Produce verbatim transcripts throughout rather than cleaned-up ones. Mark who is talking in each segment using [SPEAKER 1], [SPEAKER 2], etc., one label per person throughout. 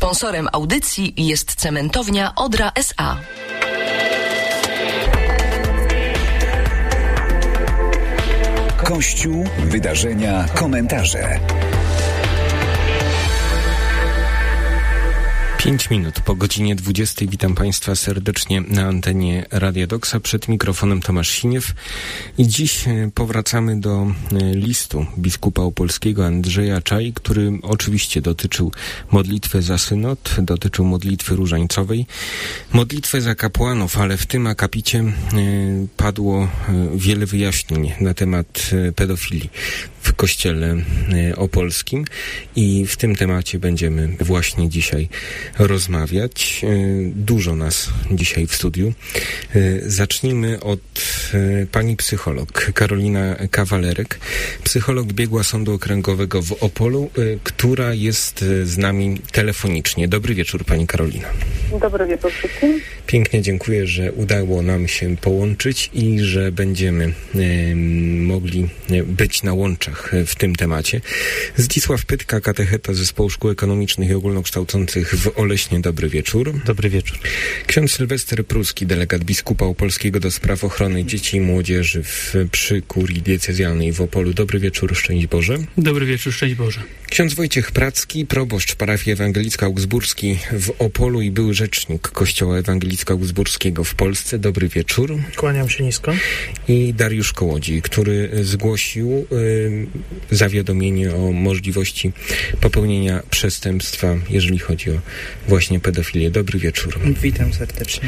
[SPEAKER 1] Sponsorem audycji jest Cementownia Odra S A.
[SPEAKER 2] Kościół, wydarzenia, komentarze.
[SPEAKER 3] Pięć minut po godzinie dwudziestej. Witam Państwa serdecznie na antenie Radia Doksa. Przed mikrofonem Tomasz Siniew. I dziś powracamy do listu biskupa opolskiego Andrzeja Czaj, który oczywiście dotyczył modlitwy za synod, dotyczył modlitwy różańcowej, modlitwy za kapłanów, ale w tym akapicie padło wiele wyjaśnień na temat pedofilii w kościele opolskim i w tym temacie będziemy właśnie dzisiaj rozmawiać. Dużo nas dzisiaj w studiu. Zacznijmy od pani psycholog Karolina Kawalerek, psycholog biegła Sądu Okręgowego w Opolu, która jest z nami telefonicznie. Dobry wieczór, pani Karolina.
[SPEAKER 4] Dobry wieczór wszystkim.
[SPEAKER 3] Pięknie dziękuję, że udało nam się połączyć i że będziemy e, mogli być na łączach w tym temacie. Zdzisław Pytka, katecheta Zespołu Szkół Ekonomicznych i Ogólnokształcących w Oleśnie. Dobry wieczór.
[SPEAKER 5] Dobry wieczór.
[SPEAKER 3] Ksiądz Sylwester Pruski, delegat biskupa opolskiego do spraw ochrony dzieci i młodzieży w, przy kurii diecezjalnej w Opolu. Dobry wieczór, szczęść Boże.
[SPEAKER 5] Dobry wieczór, szczęść Boże.
[SPEAKER 3] Ksiądz Wojciech Pracki, proboszcz parafii ewangelicko-augsburskiej w Opolu i był rzecznik Kościoła Ewangelicko-Augsburskiego w Polsce. Dobry wieczór.
[SPEAKER 5] Kłaniam się nisko.
[SPEAKER 3] I Dariusz Kołodzi, który zgłosił y, zawiadomienie o możliwości popełnienia przestępstwa, jeżeli chodzi o właśnie pedofilię. Dobry wieczór.
[SPEAKER 5] Witam serdecznie.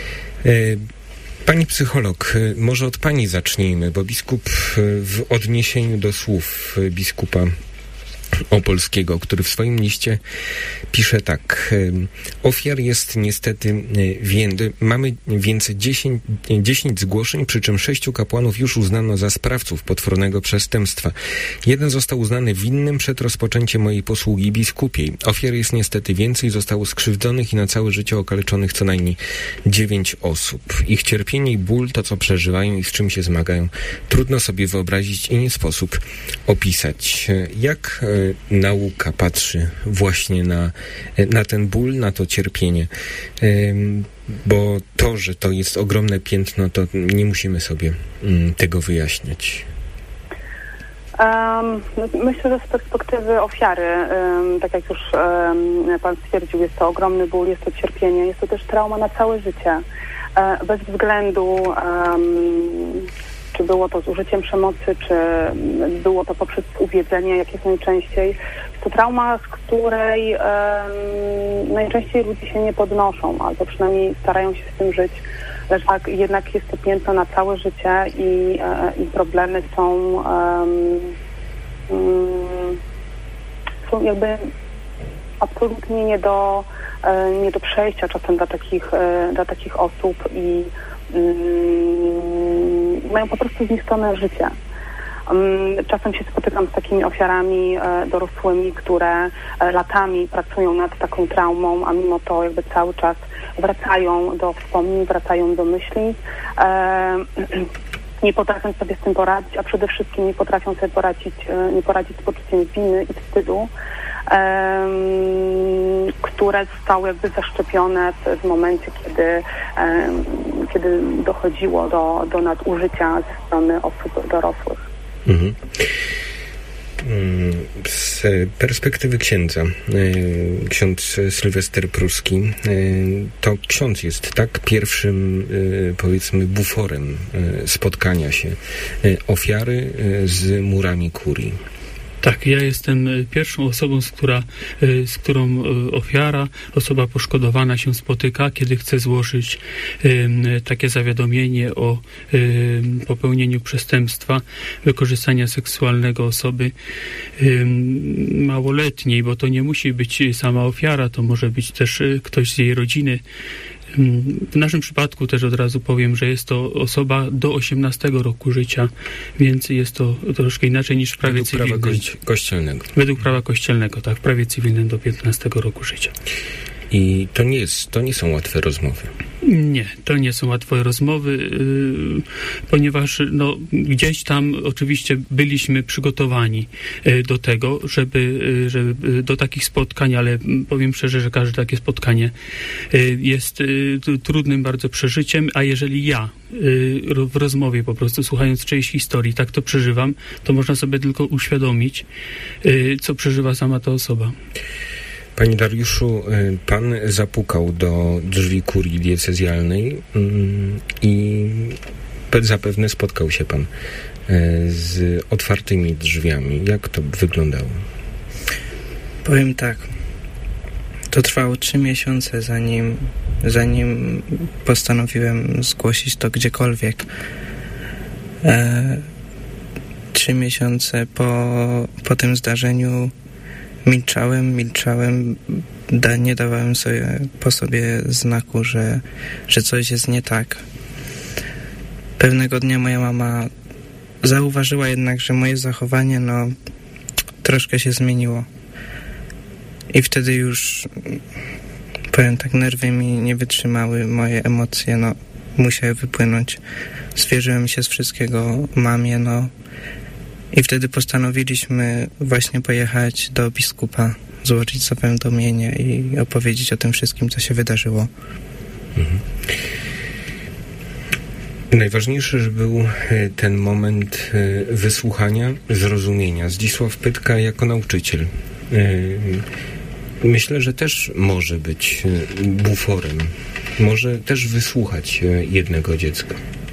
[SPEAKER 3] Y, Pani psycholog, może od pani zacznijmy, bo biskup w odniesieniu do słów biskupa opolskiego, który w swoim liście pisze tak: ofiar jest niestety więcej. Mamy więcej dziesięć, dziesięć zgłoszeń, przy czym sześciu kapłanów już uznano za sprawców potwornego przestępstwa. Jeden został uznany winnym przed rozpoczęciem mojej posługi biskupiej. Ofiar jest niestety więcej, zostało skrzywdzonych i na całe życie okaleczonych co najmniej dziewięć osób. Ich cierpienie i ból, to co przeżywają i z czym się zmagają, trudno sobie wyobrazić i nie sposób opisać. Jak nauka patrzy właśnie na, na ten ból, na to cierpienie, bo to, że to jest ogromne piętno, to nie musimy sobie tego wyjaśniać.
[SPEAKER 4] Um, myślę, że z perspektywy ofiary, um, tak jak już um, pan stwierdził, jest to ogromny ból, jest to cierpienie, jest to też trauma na całe życie. Um, bez względu um, czy było to z użyciem przemocy, czy było to poprzez uwiedzenie, jak jest najczęściej. Jest to trauma, z której um, najczęściej ludzie się nie podnoszą, albo przynajmniej starają się z tym żyć. Lecz tak, jednak jest to piętno na całe życie i, e, i problemy są, um, um, są jakby absolutnie nie do, e, nie do przejścia czasem dla takich, e, dla takich osób i um, mają po prostu zniszczone życie. Um, czasem się spotykam z takimi ofiarami e, dorosłymi, które e, latami pracują nad taką traumą, a mimo to jakby cały czas wracają do wspomnień, wracają do myśli, e, nie potrafią sobie z tym poradzić, a przede wszystkim nie potrafią sobie poradzić, e, nie poradzić z poczuciem winy i wstydu, e, które zostały jakby zaszczepione w, w momencie, kiedy, e, kiedy dochodziło do, do nadużycia ze strony osób dorosłych.
[SPEAKER 3] Mhm. Z perspektywy księdza, ksiądz Sylwester Pruski, to ksiądz jest tak pierwszym, powiedzmy, buforem spotkania się ofiary z murami kurii.
[SPEAKER 5] Tak, ja jestem pierwszą osobą, z, która, z którą ofiara, osoba poszkodowana się spotyka, kiedy chce złożyć takie zawiadomienie o popełnieniu przestępstwa wykorzystania seksualnego osoby małoletniej, bo to nie musi być sama ofiara, to może być też ktoś z jej rodziny. W naszym przypadku też od razu powiem, że jest to osoba do osiemnastego roku życia, więc jest to troszkę inaczej niż w prawie
[SPEAKER 3] Według
[SPEAKER 5] cywilnym.
[SPEAKER 3] Prawa kościelnego.
[SPEAKER 5] Według prawa kościelnego, tak, w prawie cywilnym do piętnastego roku życia.
[SPEAKER 3] I to nie jest, to nie są łatwe rozmowy.
[SPEAKER 5] Nie, to nie są łatwe rozmowy, yy, ponieważ no, gdzieś tam oczywiście byliśmy przygotowani yy, do tego, żeby, yy, żeby do takich spotkań, ale powiem szczerze, że każde takie spotkanie yy, jest yy, trudnym bardzo przeżyciem, a jeżeli ja yy, w rozmowie po prostu słuchając czyjejś historii tak to przeżywam, to można sobie tylko uświadomić, yy, co przeżywa sama ta osoba.
[SPEAKER 3] Panie Dariuszu, pan zapukał do drzwi kurii diecezjalnej i zapewne spotkał się pan z otwartymi drzwiami. Jak to wyglądało?
[SPEAKER 6] Powiem tak. To trwało trzy miesiące, zanim, zanim postanowiłem zgłosić to gdziekolwiek. E, trzy miesiące po, po tym zdarzeniu Milczałem, milczałem, da, nie dawałem sobie po sobie znaku, że, że coś jest nie tak. Pewnego dnia moja mama zauważyła jednak, że moje zachowanie no troszkę się zmieniło. I wtedy już, powiem tak, nerwy mi nie wytrzymały, moje emocje no musiały wypłynąć. Zwierzyłem się z wszystkiego mamie, no. I wtedy postanowiliśmy właśnie pojechać do biskupa, złożyć zawiadomienie i opowiedzieć o tym wszystkim, co się wydarzyło.
[SPEAKER 3] Mhm. Najważniejszy że był ten moment wysłuchania, zrozumienia. Zdzisław Pytka jako nauczyciel. Myślę, że też może być buforem. Może też wysłuchać jednego dziecka.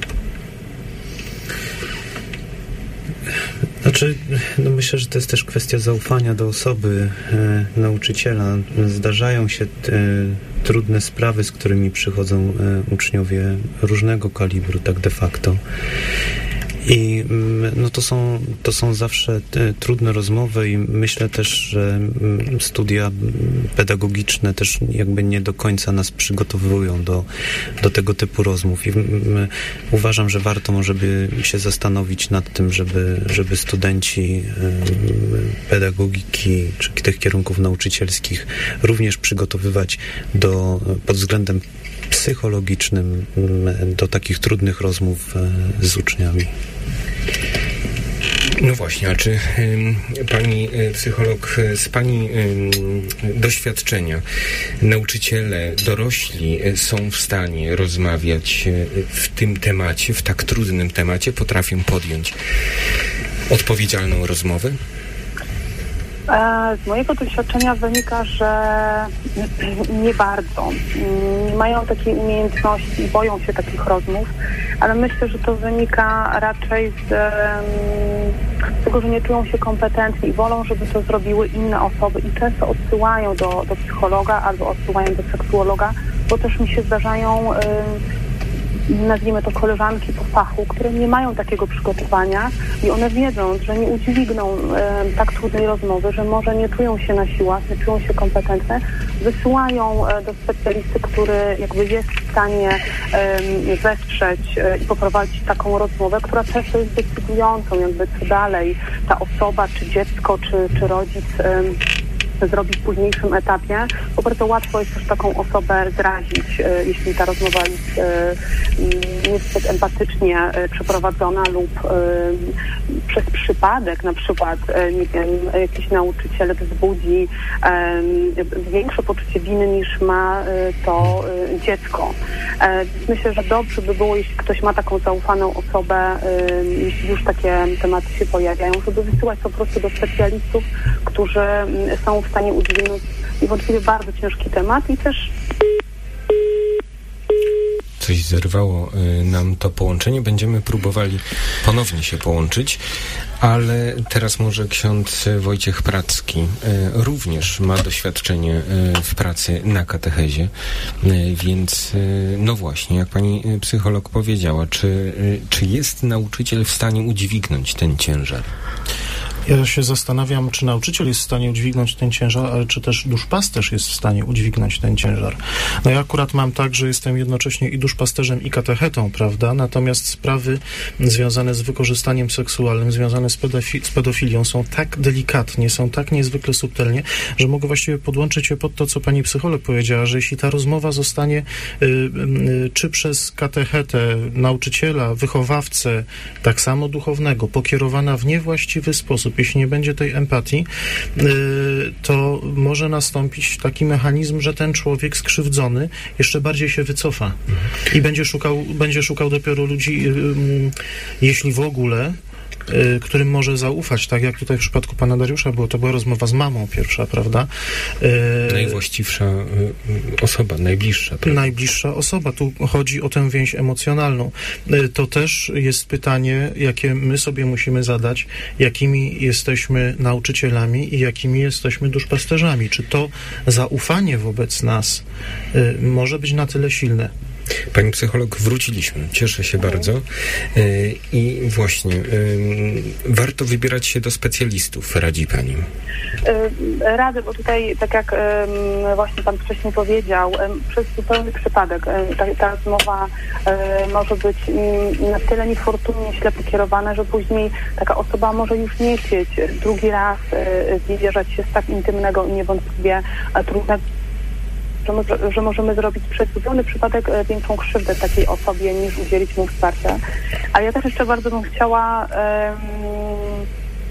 [SPEAKER 7] Znaczy, no myślę, że to jest też kwestia zaufania do osoby e, nauczyciela. Zdarzają się te, trudne sprawy, z którymi przychodzą e, uczniowie różnego kalibru, tak de facto. I no to są, to są zawsze te, trudne rozmowy i myślę też, że studia pedagogiczne też jakby nie do końca nas przygotowują do, do tego typu rozmów. I m, uważam, że warto może by się zastanowić nad tym, żeby, żeby studenci y, pedagogiki czy tych kierunków nauczycielskich również przygotowywać do, pod względem psychologicznym do takich trudnych rozmów z uczniami.
[SPEAKER 3] No właśnie, a czy y, pani y, psycholog z pani y, doświadczenia nauczyciele, dorośli y, są w stanie rozmawiać y, w tym temacie, w tak trudnym temacie, potrafią podjąć odpowiedzialną rozmowę?
[SPEAKER 4] Z mojego doświadczenia wynika, że nie bardzo. Nie mają takiej umiejętności i boją się takich rozmów, ale myślę, że to wynika raczej z, z tego, że nie czują się kompetentni i wolą, żeby to zrobiły inne osoby i często odsyłają do, do psychologa albo odsyłają do seksuologa, bo też mi się zdarzają nazwijmy to koleżanki po fachu, które nie mają takiego przygotowania i one wiedzą, że nie udźwigną e, tak trudnej rozmowy, że może nie czują się na siłach, nie czują się kompetentne, wysyłają e, do specjalisty, który jakby jest w stanie e, wesprzeć e, i poprowadzić taką rozmowę, która często jest decydującą, jakby co dalej ta osoba, czy dziecko, czy, czy rodzic e, zrobić w późniejszym etapie, bo bardzo łatwo jest też taką osobę zrazić, e, jeśli ta rozmowa jest e, niezbyt empatycznie e, przeprowadzona lub e, przez przypadek na przykład, e, nie wiem, jakiś nauczyciel wzbudzi e, większe poczucie winy niż ma e, to e, dziecko. E, myślę, że dobrze by było, jeśli ktoś ma taką zaufaną osobę, e, jeśli już takie tematy się pojawiają, żeby wysyłać po prostu do specjalistów, którzy są w stanie udźwignąć niewątpliwie bardzo ciężki temat i też
[SPEAKER 3] coś zerwało nam to połączenie. Będziemy próbowali ponownie się połączyć, ale teraz może ksiądz Wojciech Pracki również ma doświadczenie w pracy na katechezie, więc no właśnie, jak pani psycholog powiedziała, czy, czy jest nauczyciel w stanie udźwignąć ten ciężar?
[SPEAKER 8] Ja się zastanawiam, czy nauczyciel jest w stanie udźwignąć ten ciężar, ale czy też duszpasterz jest w stanie udźwignąć ten ciężar. No ja akurat mam tak, że jestem jednocześnie i duszpasterzem, i katechetą, prawda? Natomiast sprawy związane z wykorzystaniem seksualnym, związane z, pedofi- z pedofilią są tak delikatnie, są tak niezwykle subtelnie, że mogę właściwie podłączyć się pod to, co pani psycholog powiedziała, że jeśli ta rozmowa zostanie y, y, czy przez katechetę, nauczyciela, wychowawcę, tak samo duchownego, pokierowana w niewłaściwy sposób, jeśli nie będzie tej empatii, to może nastąpić taki mechanizm, że ten człowiek skrzywdzony jeszcze bardziej się wycofa i będzie szukał, będzie szukał dopiero ludzi, jeśli w ogóle, którym może zaufać, tak jak tutaj w przypadku pana Dariusza było, to była rozmowa z mamą pierwsza, prawda?
[SPEAKER 3] Najwłaściwsza osoba, najbliższa. Prawda?
[SPEAKER 8] Najbliższa osoba. Tu chodzi o tę więź emocjonalną. To też jest pytanie, jakie my sobie musimy zadać, jakimi jesteśmy nauczycielami i jakimi jesteśmy duszpasterzami. Czy to zaufanie wobec nas może być na tyle silne?
[SPEAKER 3] Pani psycholog, wróciliśmy. Cieszę się bardzo. I właśnie, warto wybierać się do specjalistów, radzi pani?
[SPEAKER 4] Rady, bo tutaj, tak jak właśnie pan wcześniej powiedział, przez zupełny przypadek ta, ta rozmowa może być na tyle niefortunnie źle pokierowana, że później taka osoba może już nie chcieć drugi raz zwierzać się z tak intymnego i niewątpliwie trudnego, Że, że możemy zrobić przez zupełny przypadek większą krzywdę takiej osobie, niż udzielić mu wsparcia. Ale ja też jeszcze bardzo bym chciała um,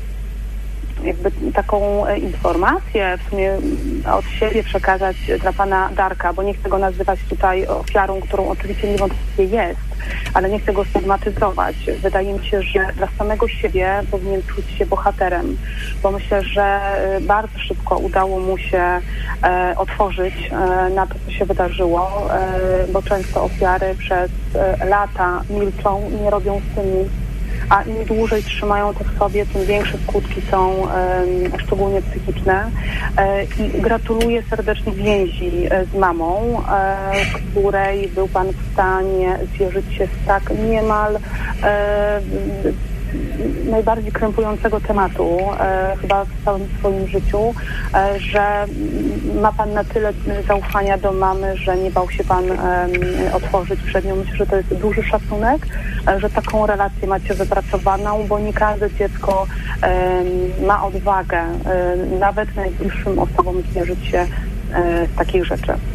[SPEAKER 4] jakby taką informację w sumie od siebie przekazać dla pana Darka, bo nie chcę go nazywać tutaj ofiarą, którą oczywiście niewątpliwie jest, ale nie chcę go stygmatyzować. Wydaje mi się, że dla samego siebie powinien czuć się bohaterem, bo myślę, że bardzo szybko udało mu się e, otworzyć e, na to, co się wydarzyło, e, bo często ofiary przez e, lata milczą i nie robią z tym nic. A im dłużej trzymają to w sobie, tym większe skutki są e, szczególnie psychiczne. E, I gratuluję serdecznie więzi z mamą, e, której był pan w stanie zwierzyć się z tak niemal e, najbardziej krępującego tematu e, chyba w całym swoim życiu, e, że ma pan na tyle zaufania do mamy, że nie bał się pan e, otworzyć przed nią. Myślę, że to jest duży szacunek, e, że taką relację macie wypracowaną, bo nie każde dziecko e, ma odwagę e, nawet najbliższym osobom zwierzyć się e, z takich rzeczy.